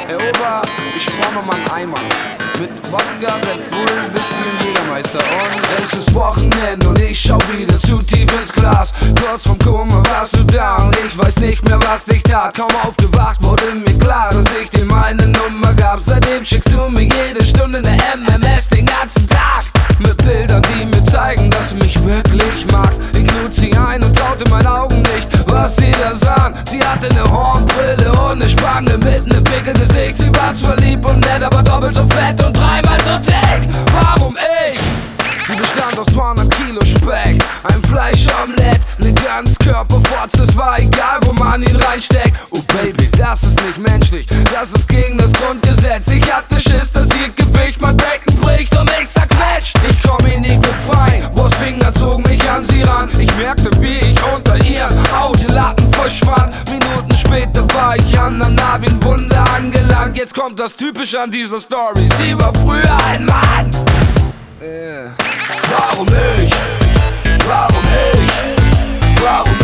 Ey Opa, ich brauch noch mal einen Eimer mit Wodka, Red Bull, Whisky und Jägermeister. Und es ist Wochenende und ich schau wieder zu tief ins Glas. Kurz vom Koma warst du da und ich weiß nicht mehr, was ich tat. Kaum aufgewacht wurde mir klar, dass ich dir meine Nummer gab. Seitdem schickst du mir jede Stunde ne MMS den ganzen Tag. Mit Bildern, die mir zeigen, dass du mich wirklich magst. Ich lud sie ein und traute meinen Augen nicht, was sie da sahen. Sie hatte ne Hornbrille und ne Spange mit ne Pickel Gesicht. Sie war zwar lieb und nett, aber doppelt so fett und dreimal so dick. Warum ich? Sie bestand aus 200 Kilo Speck, ein Fleischomelett, ne Ganzkörperfotz, es war egal, wo man ihn reinsteckt. Oh Baby, das ist nicht menschlich, das ist gegen das Grundgesetz. Ich hatte Schiss, dass ihr Gewicht mein Becken bricht und mich zerquetscht. Ich komm ihn nicht befreien, Wurstfinger zogen mich an sie ran. Ich merkte, wie ich unter ihren Hautlappen verschwand. Minuten später war ich an der Narbenwunde angelangt. Jetzt kommt das Typische an dieser Story, sie war früher ein Mann. Warum ich? Warum ich? Warum